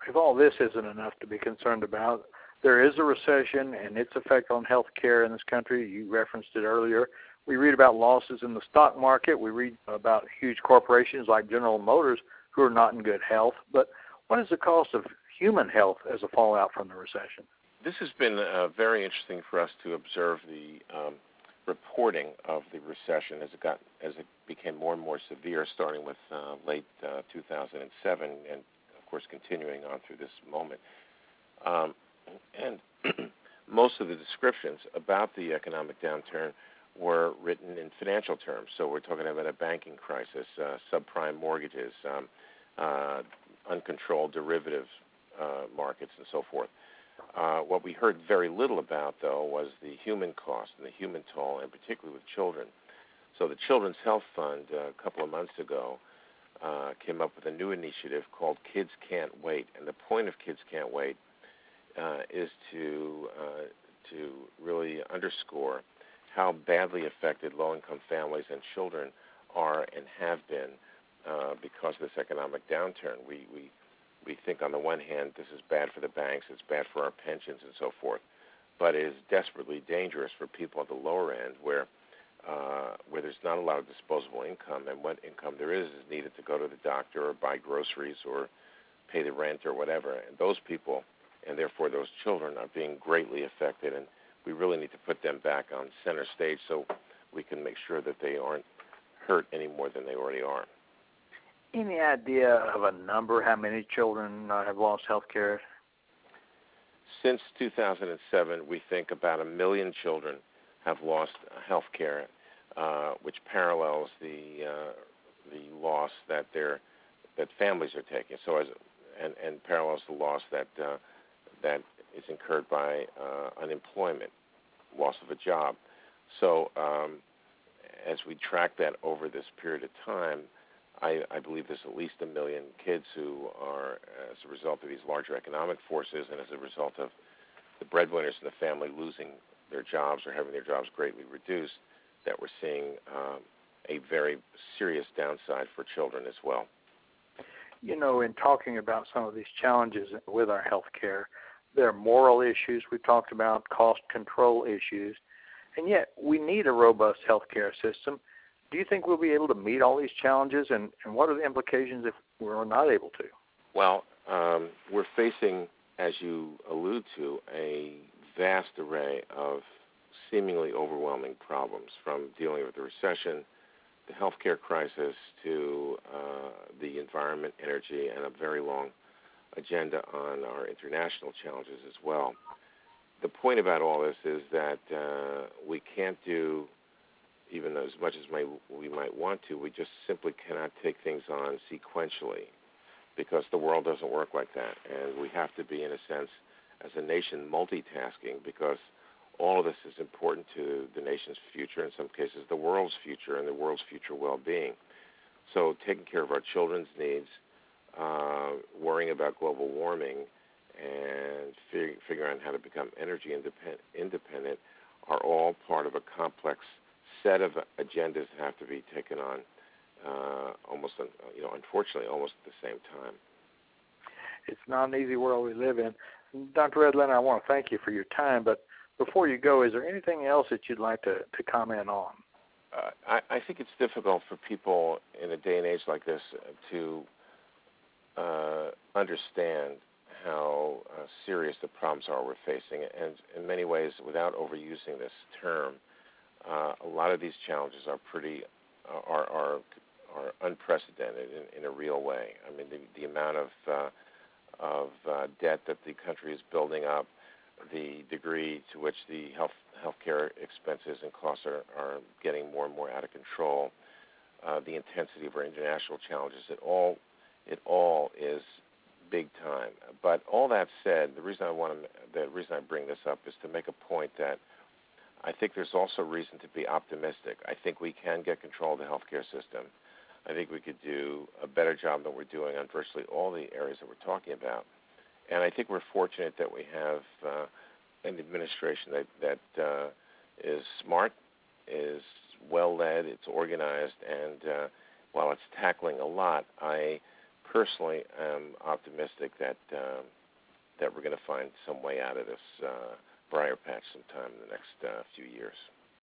if all this isn't enough to be concerned about, there is a recession and its effect on health care in this country. You referenced it earlier. We read about losses in the stock market. We read about huge corporations like General Motors who are not in good health. But what is the cost of human health as a fallout from the recession? This has been very interesting for us to observe the reporting of the recession as it became more and more severe, starting with late 2007, and of course continuing on through this moment. And most of the descriptions about the economic downturn were written in financial terms. So we're talking about a banking crisis, subprime mortgages, uncontrolled derivative markets, and so forth. What we heard very little about, though, was the human cost and the human toll, and particularly with children. So the Children's Health Fund a couple of months ago came up with a new initiative called Kids Can't Wait. And the point of Kids Can't Wait is to really underscore how badly affected low-income families and children are and have been because of this economic downturn. We think on the one hand this is bad for the banks, it's bad for our pensions and so forth, but it is desperately dangerous for people at the lower end where there's not a lot of disposable income, and what income there is needed to go to the doctor or buy groceries or pay the rent or whatever. And those people, and therefore those children, are being greatly affected, and we really need to put them back on center stage so we can make sure that they aren't hurt any more than they already are. Any idea of a number, how many children have lost health care? Since 2007, we think about 1 million children have lost health care, which parallels the loss that families are taking. So and parallels the loss that is incurred by unemployment, loss of a job. So as we track that over this period of time, I believe there's at least 1 million kids who are, as a result of these larger economic forces and as a result of the breadwinners in the family losing their jobs or having their jobs greatly reduced, that we're seeing a very serious downside for children as well. You know, in talking about some of these challenges with our health care, there are moral issues we talked about, cost control issues, and yet we need a robust health care system. Do you think we'll be able to meet all these challenges, and what are the implications if we're not able to? Well, we're facing, as you allude to, a vast array of seemingly overwhelming problems, from dealing with the recession, the healthcare crisis, to the environment, energy, and a very long agenda on our international challenges as well. The point about all this is that we can't do even as much as we might want to. We just simply cannot take things on sequentially, because the world doesn't work like that. And we have to be, in a sense, as a nation, multitasking, because all of this is important to the nation's future, in some cases the world's future, and the world's future well-being. So taking care of our children's needs, worrying about global warming, and figuring out how to become energy independent are all part of a complex set of agendas that have to be taken on unfortunately, almost at the same time. It's not an easy world we live in. Dr. Redlener, I want to thank you for your time, but before you go, is there anything else that you'd like to comment on? I think it's difficult for people in a day and age like this to understand how serious the problems are we're facing, and in many ways, without overusing this term, a lot of these challenges are unprecedented in a real way. I mean, the amount of debt that the country is building up, the degree to which the healthcare expenses and costs are getting more and more out of control, the intensity of our international challenges, it all is big time. But all that said, the reason I bring this up is to make a point that I think there's also reason to be optimistic. I think we can get control of the healthcare system. I think we could do a better job than we're doing on virtually all the areas that we're talking about. And I think we're fortunate that we have an administration that is smart, is well-led, it's organized, and while it's tackling a lot, I personally am optimistic that that we're going to find some way out of this briar patch sometime in the next few years.